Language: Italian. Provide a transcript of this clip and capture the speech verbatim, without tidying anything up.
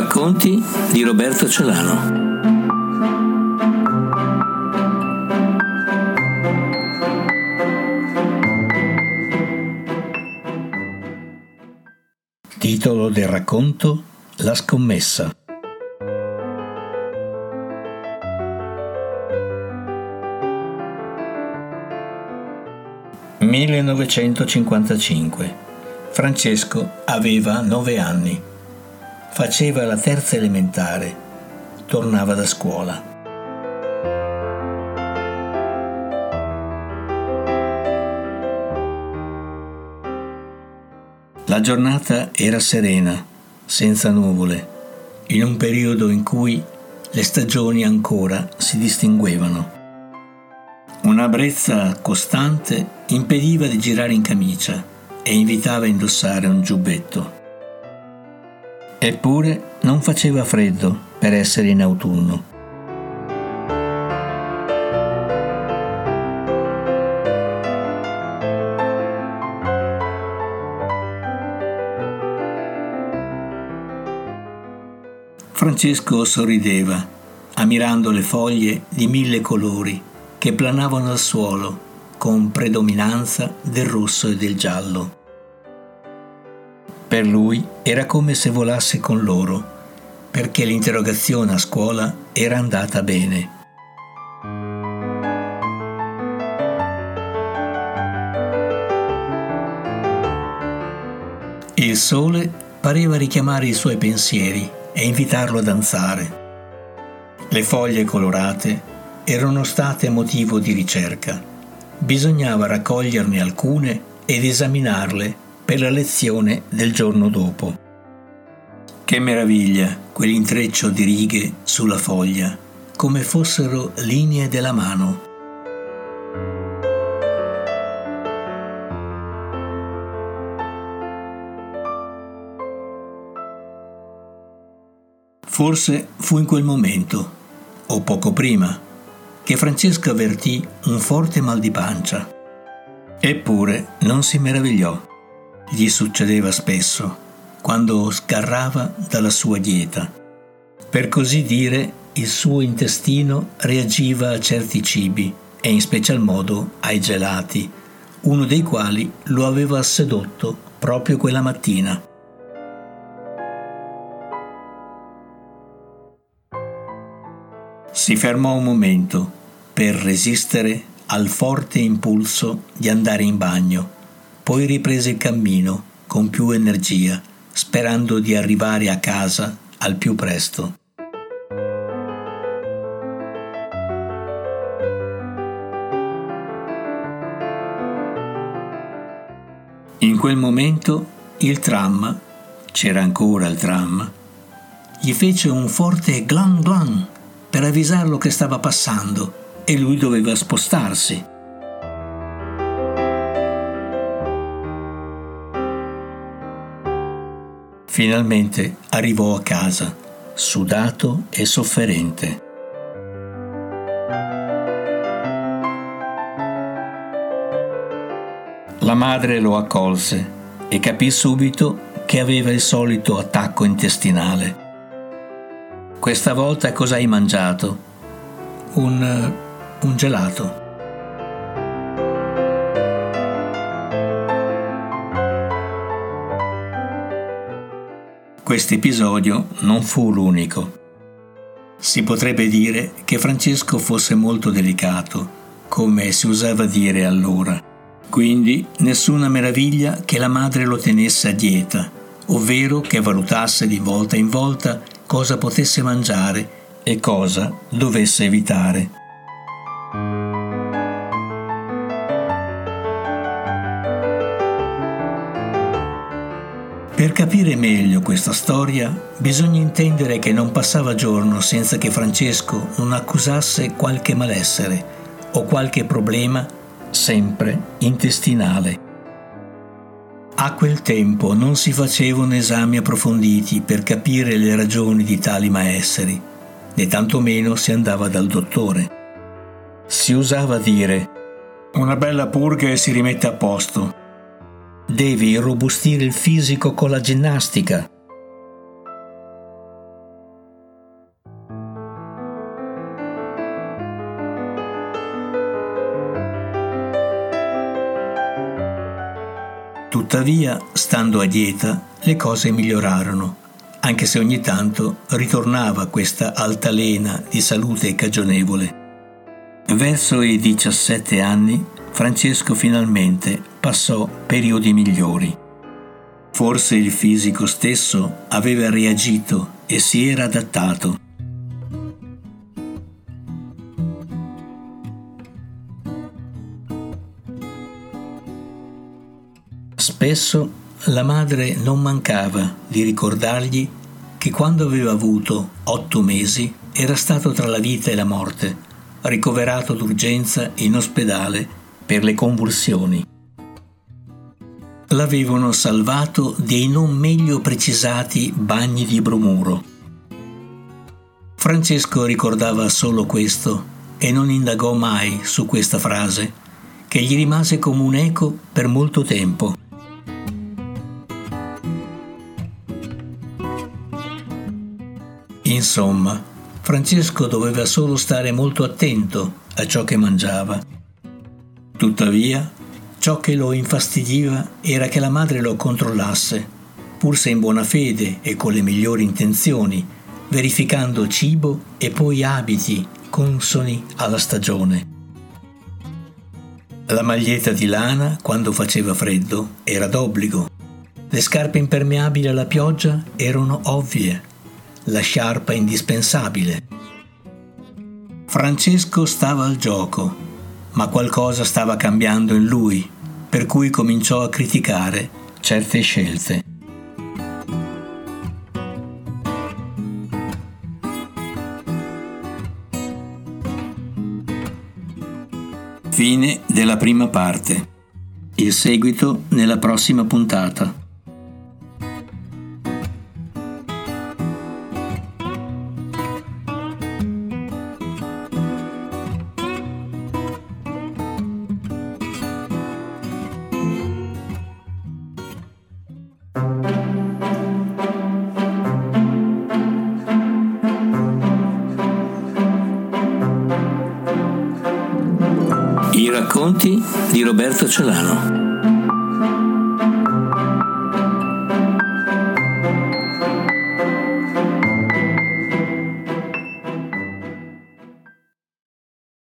Racconti di Roberto Celano. Titolo del racconto: La scommessa. millenovecentocinquantacinque. Francesco aveva nove anni. Faceva la terza elementare. Tornava da scuola. La giornata era serena, senza nuvole, in un periodo in cui le stagioni ancora si distinguevano. Una brezza costante impediva di girare in camicia e invitava a indossare un giubbetto. Eppure non faceva freddo per essere in autunno. Francesco sorrideva, ammirando le foglie di mille colori che planavano al suolo con predominanza del rosso e del giallo. Per lui era come se volasse con loro, perché l'interrogazione a scuola era andata bene. Il sole pareva richiamare i suoi pensieri e invitarlo a danzare. Le foglie colorate erano state motivo di ricerca. Bisognava raccoglierne alcune ed esaminarle per la lezione del giorno dopo. Che meraviglia quell'intreccio di righe sulla foglia, come fossero linee della mano. Forse fu in quel momento, o poco prima, che Francesco avvertì un forte mal di pancia. Eppure non si meravigliò. Gli succedeva spesso, quando sgarrava dalla sua dieta. Per così dire, il suo intestino reagiva a certi cibi, e in special modo ai gelati, uno dei quali lo aveva sedotto proprio quella mattina. Si fermò un momento per resistere al forte impulso di andare in bagno, poi riprese il cammino con più energia, sperando di arrivare a casa al più presto. In quel momento il tram, c'era ancora il tram, gli fece un forte glan glan per avvisarlo che stava passando e lui doveva spostarsi. Finalmente arrivò a casa, sudato e sofferente. La madre lo accolse e capì subito che aveva il solito attacco intestinale. Questa volta cosa hai mangiato? Un, un gelato. Questo episodio non fu l'unico. Si potrebbe dire che Francesco fosse molto delicato, come si usava dire allora. Quindi nessuna meraviglia che la madre lo tenesse a dieta, ovvero che valutasse di volta in volta cosa potesse mangiare e cosa dovesse evitare. Per capire meglio questa storia, bisogna intendere che non passava giorno senza che Francesco non accusasse qualche malessere o qualche problema, sempre intestinale. A quel tempo non si facevano esami approfonditi per capire le ragioni di tali malesseri, né tantomeno si andava dal dottore. Si usava dire: una bella purga e si rimette a posto. Devi irrobustire il fisico con la ginnastica. Tuttavia, stando a dieta, le cose migliorarono, anche se ogni tanto ritornava questa altalena di salute cagionevole. Verso i diciassette anni, Francesco finalmente passò periodi migliori. Forse il fisico stesso aveva reagito e si era adattato. Spesso la madre non mancava di ricordargli che quando aveva avuto otto mesi era stato tra la vita e la morte, ricoverato d'urgenza in ospedale per le convulsioni. L'avevano salvato dei non meglio precisati bagni di bromuro. Francesco ricordava solo questo e non indagò mai su questa frase, che gli rimase come un eco per molto tempo. Insomma, Francesco doveva solo stare molto attento a ciò che mangiava. Tuttavia, ciò che lo infastidiva era che la madre lo controllasse, pur se in buona fede e con le migliori intenzioni, verificando cibo e poi abiti consoni alla stagione. La maglietta di lana, quando faceva freddo, era d'obbligo. Le scarpe impermeabili alla pioggia erano ovvie. La sciarpa indispensabile. Francesco stava al gioco, ma qualcosa stava cambiando in lui, per cui cominciò a criticare certe scelte. Fine della prima parte. Il seguito nella prossima puntata. I racconti di Roberto Celano.